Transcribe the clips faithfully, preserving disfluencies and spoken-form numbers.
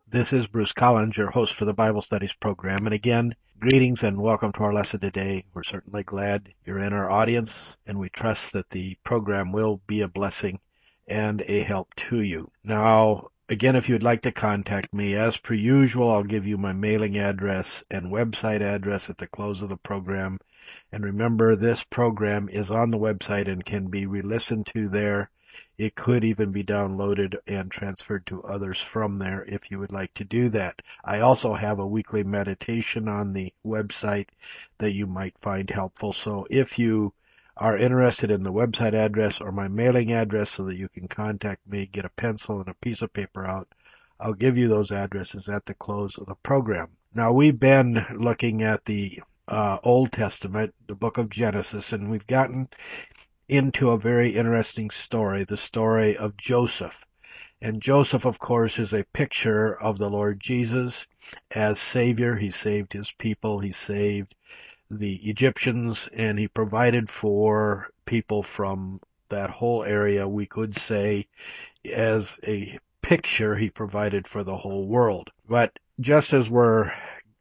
This is Bruce Collins, your host for the Bible Studies program. And again, greetings and welcome to our lesson today. We're certainly glad you're in our audience, and we trust that the program will be a blessing and a help to you. Now, again, if you'd like to contact me, as per usual, I'll give you my mailing address and website address at the close of the program. And remember, this program is on the website and can be re-listened to there. It could even be downloaded and transferred to others from there if you would like to do that. I also have a weekly meditation on the website that you might find helpful. So if you are interested in the website address or my mailing address so that you can contact me, get a pencil and a piece of paper out, I'll give you those addresses at the close of the program. Now, we've been looking at the uh, Old Testament, the book of Genesis, and we've gotten into a very interesting story, the story of Joseph. And Joseph, of course, is a picture of the Lord Jesus as Savior. He saved his people. He saved the Egyptians, and he provided for people from that whole area. We could say, as a picture, he provided for the whole world. But just as we're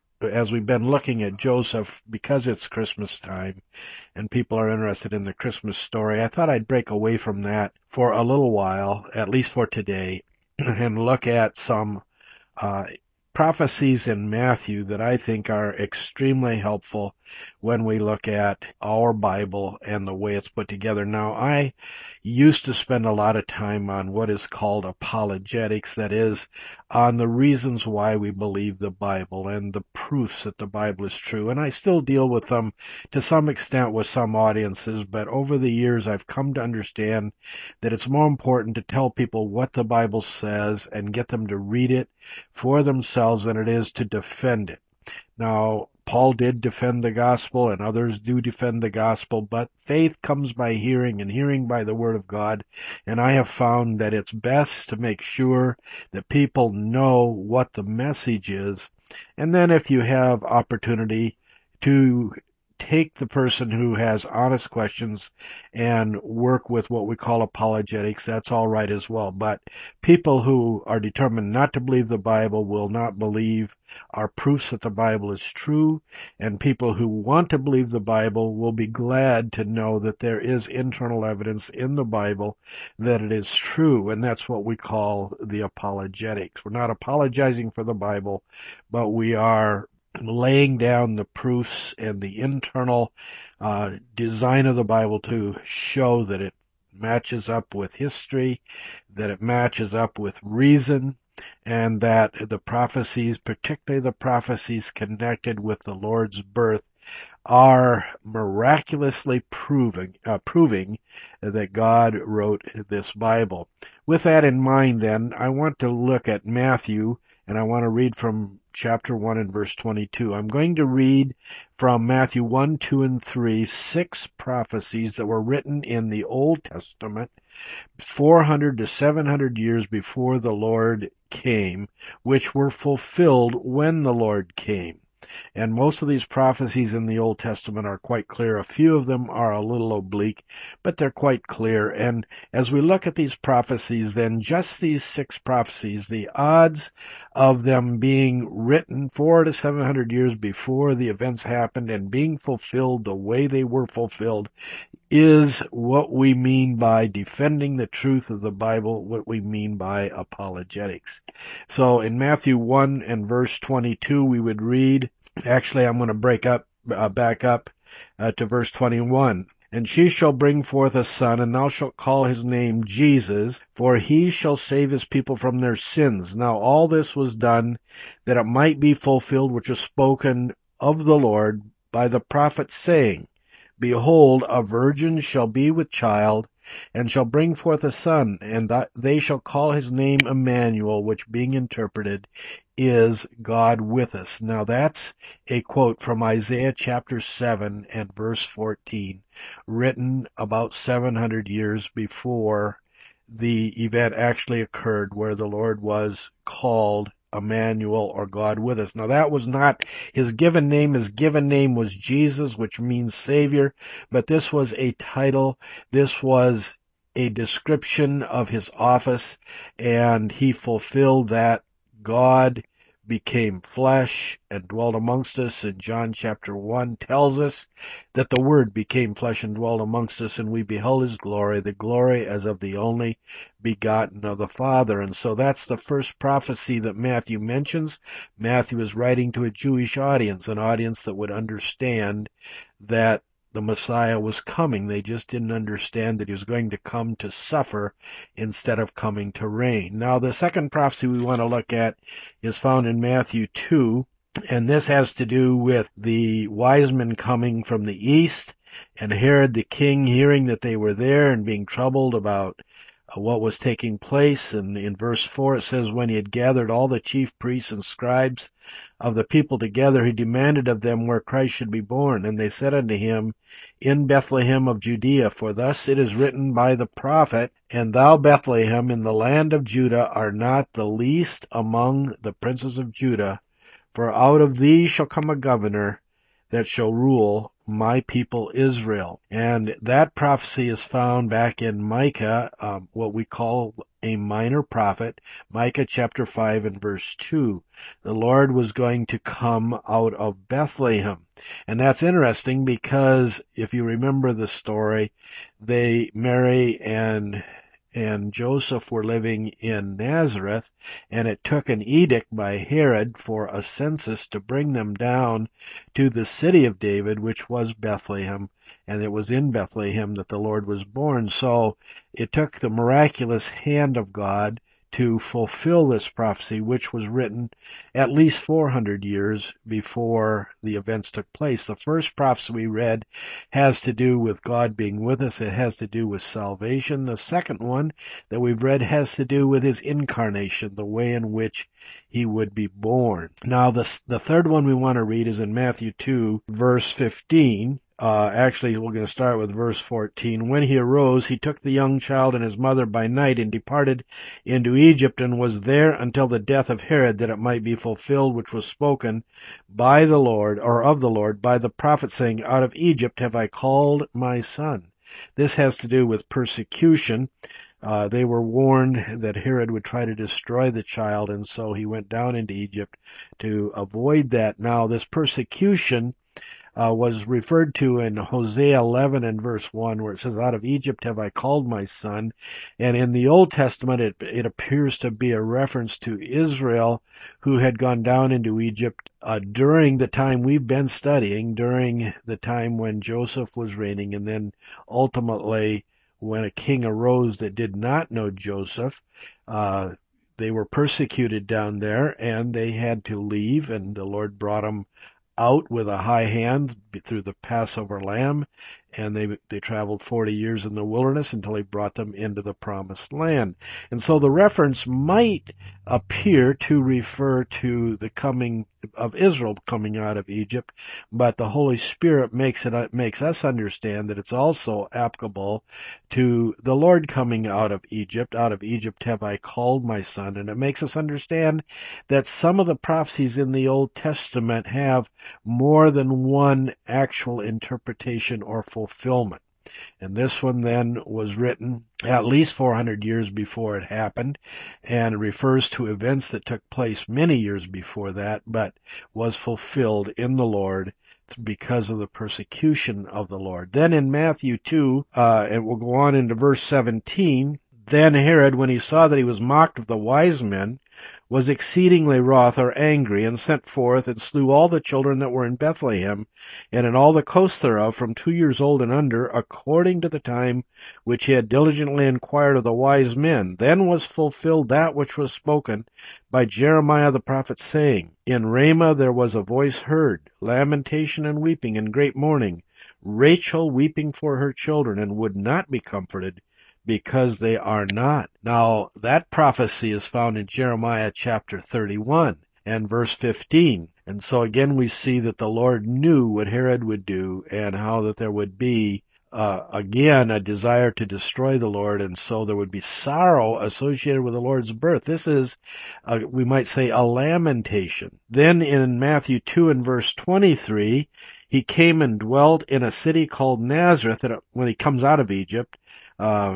as we've been looking at Joseph, because it's Christmas time and people are interested in the Christmas story, I thought I'd break away from that for a little while, at least for today, and look at some uh, prophecies in Matthew that I think are extremely helpful when we look at our Bible and the way it's put together. Now, I used to spend a lot of time on what is called apologetics, that is, on the reasons why we believe the Bible and the proofs that the Bible is true. And I still deal with them to some extent with some audiences, but over the years I've come to understand that it's more important to tell people what the Bible says and get them to read it for themselves than it is to defend it. Now, Paul did defend the gospel, and others do defend the gospel, but faith comes by hearing, and hearing by the word of God. And I have found that it's best to make sure that people know what the message is. And then if you have opportunity to take the person who has honest questions and work with what we call apologetics, that's all right as well. But people who are determined not to believe the Bible will not believe our proofs that the Bible is true, and people who want to believe the Bible will be glad to know that there is internal evidence in the Bible that it is true, and that's what we call the apologetics. We're not apologizing for the Bible, but we are laying down the proofs and the internal uh, design of the Bible to show that it matches up with history, that it matches up with reason, and that the prophecies, particularly the prophecies connected with the Lord's birth, are miraculously proving, uh, proving that God wrote this Bible. With that in mind, then, I want to look at Matthew, and I want to read from chapter one and verse twenty-two. I'm going to read from Matthew one, two, and three, six prophecies that were written in the Old Testament four hundred to seven hundred years before the Lord came, which were fulfilled when the Lord came. And most of these prophecies in the Old Testament are quite clear. A few of them are a little oblique, but they're quite clear. And as we look at these prophecies, then just these six prophecies, the odds of them being written four to seven hundred years before the events happened and being fulfilled the way they were fulfilled is what we mean by defending the truth of the Bible, what we mean by apologetics. So in Matthew one and verse twenty-two, we would read, actually I'm going to break up, uh, back up uh, to verse twenty-one. And she shall bring forth a son, and thou shalt call his name Jesus, for he shall save his people from their sins. Now all this was done that it might be fulfilled which was spoken of the Lord by the prophet, saying, Behold, a virgin shall be with child, and shall bring forth a son, and th- they shall call his name Emmanuel, which being interpreted is God with us. Now that's a quote from Isaiah chapter seven and verse fourteen, written about seven hundred years before the event actually occurred where the Lord was called Emmanuel, or God with us. Now that was not his given name. His given name was Jesus, which means Savior, but this was a title. This was a description of his office, and he fulfilled that God became flesh and dwelt amongst us, and John chapter one tells us that the Word became flesh and dwelt amongst us, and we beheld His glory, the glory as of the only begotten of the Father. And so that's the first prophecy that Matthew mentions. Matthew is writing to a Jewish audience, an audience that would understand that the Messiah was coming. They just didn't understand that He was going to come to suffer instead of coming to reign. Now, the second prophecy we want to look at is found in Matthew two, and this has to do with the wise men coming from the east, and Herod the king hearing that they were there and being troubled about uh, what was taking place. And in verse four it says, when he had gathered all the chief priests and scribes of the people together, he demanded of them where Christ should be born. And they said unto him, in Bethlehem of Judea, for thus it is written by the prophet, and thou, Bethlehem, in the land of Judah, art not the least among the princes of Judah, for out of thee shall come a governor that shall rule my people Israel. And that prophecy is found back in Micah, um, what we call a minor prophet, Micah chapter five and verse two. The Lord was going to come out of Bethlehem. And that's interesting because if you remember the story, they, Mary and and Joseph were living in Nazareth, and it took an edict by Herod for a census to bring them down to the city of David, which was Bethlehem, and it was in Bethlehem that the Lord was born. So it took the miraculous hand of God to fulfill this prophecy, which was written at least four hundred years before the events took place. The first prophecy we read has to do with God being with us. It has to do with salvation. The second one that we've read has to do with His incarnation, the way in which He would be born. Now, the, the third one we want to read is in Matthew two, verse fifteen. Uh, actually, we're going to start with verse fourteen. When he arose, he took the young child and his mother by night and departed into Egypt, and was there until the death of Herod, that it might be fulfilled which was spoken by the Lord, or of the Lord, by the prophet, saying, out of Egypt have I called my son. This has to do with persecution. Uh, they were warned that Herod would try to destroy the child, and so he went down into Egypt to avoid that. Now, this persecution Uh, was referred to in Hosea eleven and verse one, where it says, out of Egypt have I called my son. And in the Old Testament, it, it appears to be a reference to Israel, who had gone down into Egypt uh, during the time we've been studying, during the time when Joseph was reigning, and then ultimately when a king arose that did not know Joseph. Uh, they were persecuted down there, and they had to leave, and the Lord brought them out with a high hand through the Passover lamb, and they they traveled forty years in the wilderness until He brought them into the promised land. And so the reference might appear to refer to the coming of Israel coming out of Egypt, but the Holy Spirit makes it makes us understand that it's also applicable to the Lord coming out of Egypt. Out of Egypt have I called my son. And it makes us understand that some of the prophecies in the Old Testament have more than one actual interpretation or fulfillment. And this one then was written at least four hundred years before it happened, and refers to events that took place many years before that, but was fulfilled in the Lord because of the persecution of the Lord. Then in Matthew two, uh, and we'll go on into verse seventeen, then Herod, when he saw that he was mocked of the wise men, was exceedingly wroth or angry, and sent forth and slew all the children that were in Bethlehem, and in all the coasts thereof, from two years old and under, according to the time which he had diligently inquired of the wise men. Then was fulfilled that which was spoken by Jeremiah the prophet, saying, in Ramah there was a voice heard, lamentation and weeping, and great mourning, Rachel weeping for her children, and would not be comforted, because they are not. Now, that prophecy is found in Jeremiah chapter thirty-one and verse fifteen. And so again we see that the Lord knew what Herod would do, and how that there would be, uh, again, a desire to destroy the Lord, and so there would be sorrow associated with the Lord's birth. This is, uh, we might say, a lamentation. Then in Matthew two and verse twenty-three, he came and dwelt in a city called Nazareth, when he comes out of Egypt, uh,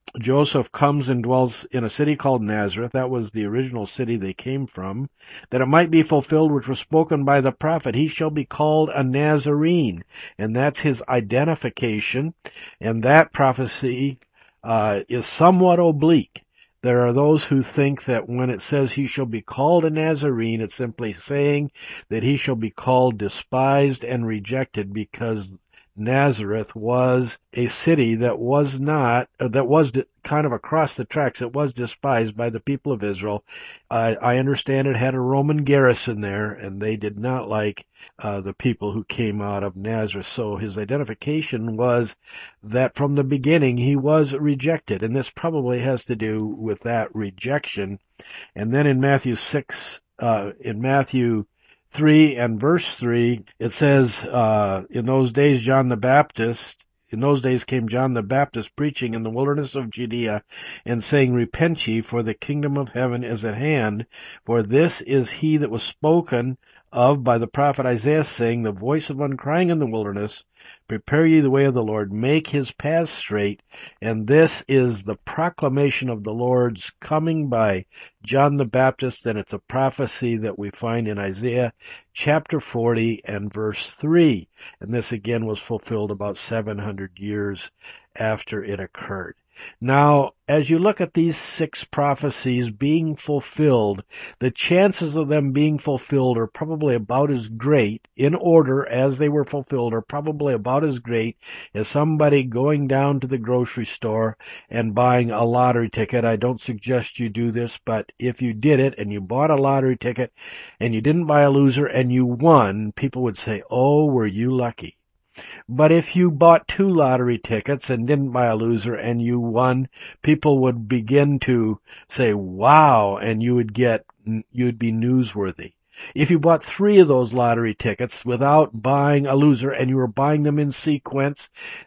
Joseph comes and dwells in a city called Nazareth. That was the original city they came from. That it might be fulfilled which was spoken by the prophet. He shall be called a Nazarene. And that's his identification. And that prophecy uh, is somewhat oblique. There are those who think that when it says he shall be called a Nazarene, it's simply saying that he shall be called despised and rejected because Nazareth was a city that was not, uh, that was kind of across the tracks. It was despised by the people of Israel. Uh, I understand it had a Roman garrison there, and they did not like uh, the people who came out of Nazareth. So his identification was that from the beginning he was rejected, and this probably has to do with that rejection. And then in Matthew six, uh, in Matthew three and verse three, it says, uh, in those days John the Baptist, in those days came John the Baptist preaching in the wilderness of Judea and saying, Repent ye, for the kingdom of heaven is at hand. For this is he that was spoken of by the prophet Isaiah, saying, The voice of one crying in the wilderness, Prepare ye the way of the Lord, make his paths straight. And this is the proclamation of the Lord's coming by John the Baptist, and it's a prophecy that we find in Isaiah chapter forty and verse three. And this again was fulfilled about seven hundred years after it occurred. Now, as you look at these six prophecies being fulfilled, the chances of them being fulfilled are probably about as great, in order as they were fulfilled, are probably about as great as somebody going down to the grocery store and buying a lottery ticket. I don't suggest you do this, but if you did it and you bought a lottery ticket and you didn't buy a loser and you won, people would say, oh, were you lucky? But if you bought two lottery tickets and didn't buy a loser and you won, people would begin to say, wow, and you would get, you'd be newsworthy. If you bought three of those lottery tickets without buying a loser and you were buying them in sequence,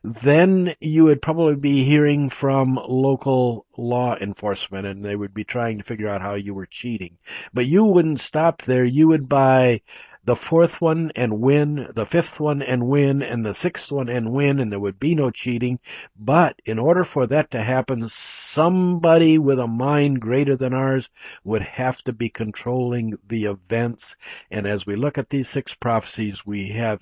then you would probably be hearing from local law enforcement and they would be trying to figure out how you were cheating. But you wouldn't stop there. You would buy the fourth one and win, the fifth one and win, and the sixth one and win, and there would be no cheating. But in order for that to happen, somebody with a mind greater than ours would have to be controlling the events. And as we look at these six prophecies, we have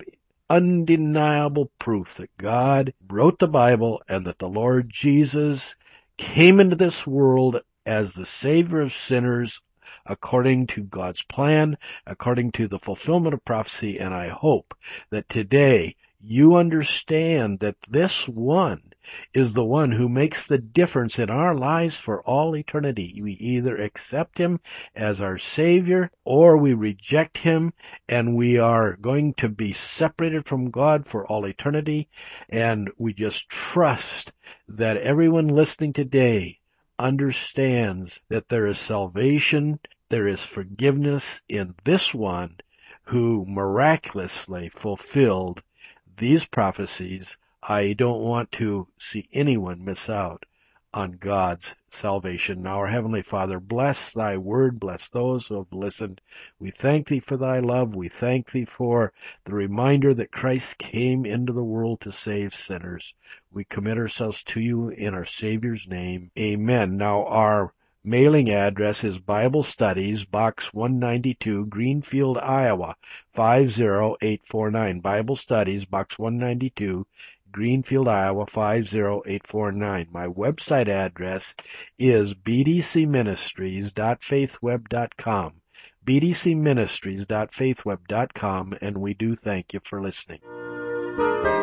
undeniable proof that God wrote the Bible and that the Lord Jesus came into this world as the Savior of sinners, according to God's plan, according to the fulfillment of prophecy. And I hope that today you understand that this one is the one who makes the difference in our lives for all eternity. We either accept him as our Savior or we reject him, and we are going to be separated from God for all eternity. And we just trust that everyone listening today understands that there is salvation, there is forgiveness in this one who miraculously fulfilled these prophecies. I don't want to see anyone miss out on God's salvation. Now, our Heavenly Father, bless thy word, bless those who have listened. We thank thee for thy love. We thank thee for the reminder that Christ came into the world to save sinners. We commit ourselves to you in our Savior's name. Amen. Now, our mailing address is Bible Studies, Box one ninety-two, Greenfield, Iowa, five zero eight four nine. Bible Studies, Box one ninety-two, Greenfield, Iowa, five zero eight four nine. My website address is b d c ministries dot faithweb dot com. b d c ministries dot faithweb dot com, and we do thank you for listening.